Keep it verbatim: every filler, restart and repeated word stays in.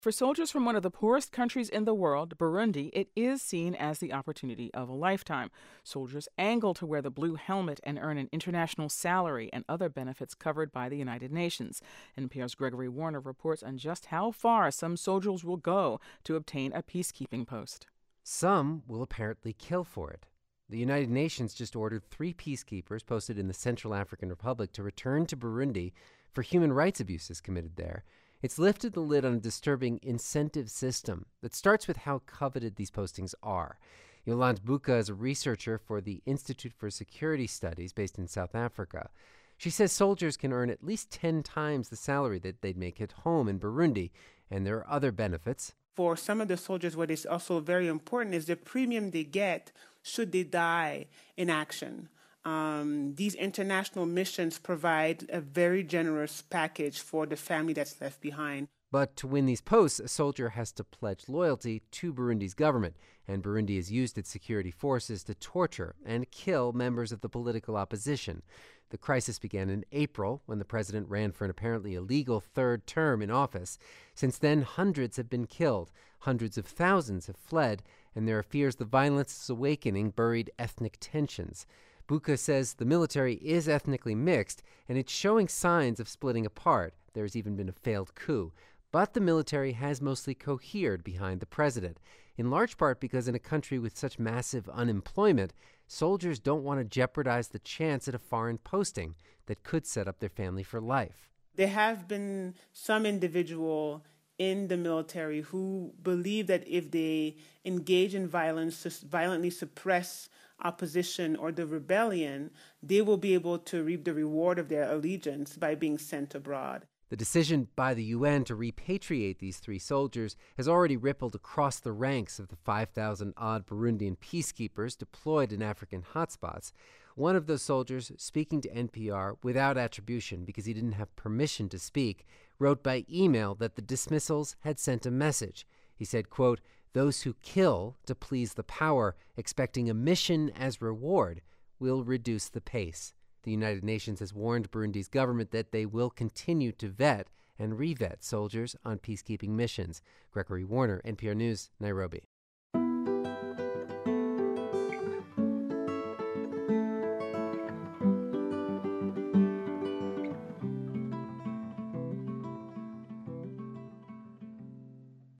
For soldiers from one of the poorest countries in the world, Burundi, it is seen as the opportunity of a lifetime. Soldiers angle to wear the blue helmet and earn an international salary and other benefits covered by the United Nations. N P R's Gregory Warner reports on just how far some soldiers will go to obtain a peacekeeping post. Some will apparently kill for it. The United Nations just ordered three peacekeepers posted in the Central African Republic to return to Burundi for human rights abuses committed there. It's lifted the lid on a disturbing incentive system that starts with how coveted these postings are. Yolande Buka is a researcher for the Institute for Security Studies based in South Africa. She says soldiers can earn at least ten times the salary that they'd make at home in Burundi, and there are other benefits. For some of the soldiers, what is also very important is the premium they get should they die in action. Um, these international missions provide a very generous package for the family that's left behind. But to win these posts, a soldier has to pledge loyalty to Burundi's government, and Burundi has used its security forces to torture and kill members of the political opposition. The crisis began in April when the president ran for an apparently illegal third term in office. Since then, hundreds have been killed, hundreds of thousands have fled, and there are fears the violence is awakening buried ethnic tensions. Buka says the military is ethnically mixed, and it's showing signs of splitting apart. There's even been a failed coup. But the military has mostly cohered behind the president, in large part because in a country with such massive unemployment, soldiers don't want to jeopardize the chance at a foreign posting that could set up their family for life. There have been some individual in the military who believe that if they engage in violence, to violently suppress opposition or the rebellion, they will be able to reap the reward of their allegiance by being sent abroad. The decision by the U N to repatriate these three soldiers has already rippled across the ranks of the five thousand odd Burundian peacekeepers deployed in African hotspots. One of those soldiers, speaking to N P R without attribution because he didn't have permission to speak, wrote by email that the dismissals had sent a message. He said, quote, "Those who kill to please the power, expecting a mission as reward, will reduce the pace." The United Nations has warned Burundi's government that they will continue to vet and re-vet soldiers on peacekeeping missions. Gregory Warner, N P R News, Nairobi.